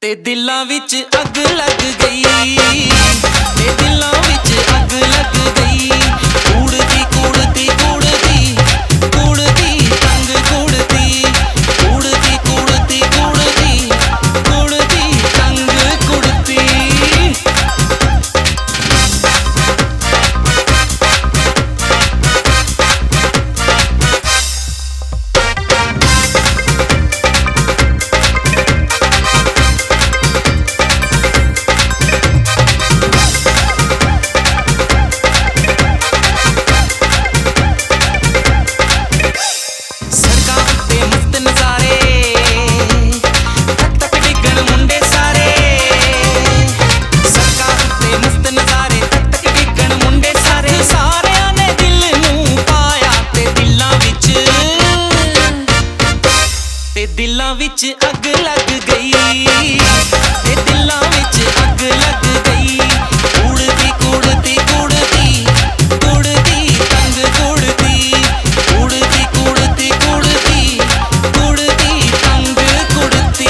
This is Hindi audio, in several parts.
ते दिलां विच अग लग गई, ते दिलां विच अग लग गई। कुड़ती कुड़ती कुड़ती कुड़ती तंग कुड़ती, कुड़ती कुड़ती कुड़ती कुड़ती तंग कुड़ती। दिलां विच अग लग गई, ते दिलां विच अग लग गई। कुड़ती कुड़ती कुड़ती कुड़ती तंग कुड़ती, कुड़ती कुड़ती कुड़ती कुड़ती तंग कुड़ती।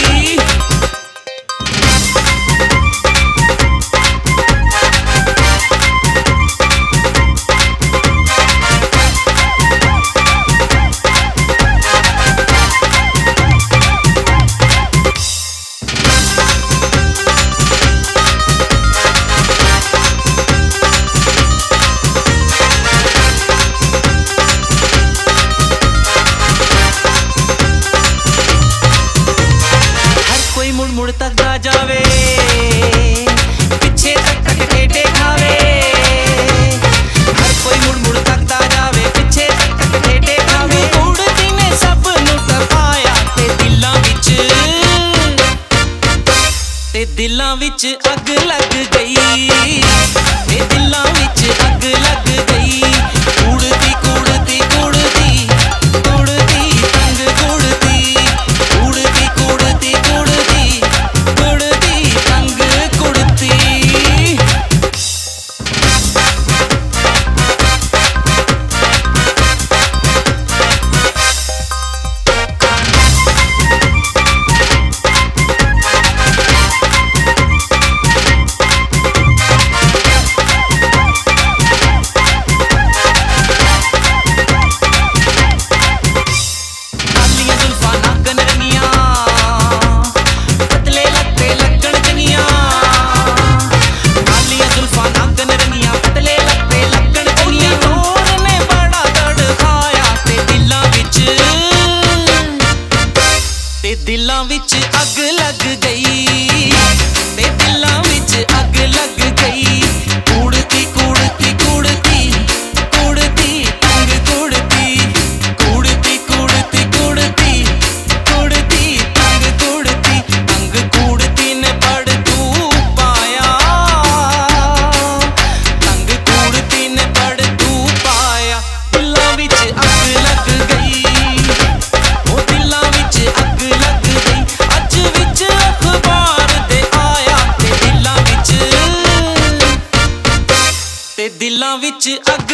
मुड़ तकदा जावे, पीछे तक तक टेढ़े खावे। हर कोई मुड़ मुड़ तकदा जावे, पीछे तक तक टेढ़े खावे। कुड़ती ने सब नू तपाया, ते दिलां विच अग लग गई, ते दिलां विच अग लग गई। कुड़ती कुड़ती कुड़ती कुड़ती तंग कुड़ती, कुड़ती कुड़ती कुड़ती कुड़ती तंग कुड़ती। दिलां विच अग लग गई, ते दिलां विच अग लग गई। कुड़ती कुड़ती कुड़ती कुड़ती तंग कुड़ती, कुड़ती कुड़ती कुड़ती कुड़ती तंग कुड़ती। तंग कुड़ती ने बड़ तू पाया, तंग कुड़ती ने बड़ तू पाया। दिलां विच अग लग गई, ओ दिलां विच अग लग गई। अज विच अखबार दे आया, ते दिलां विच अग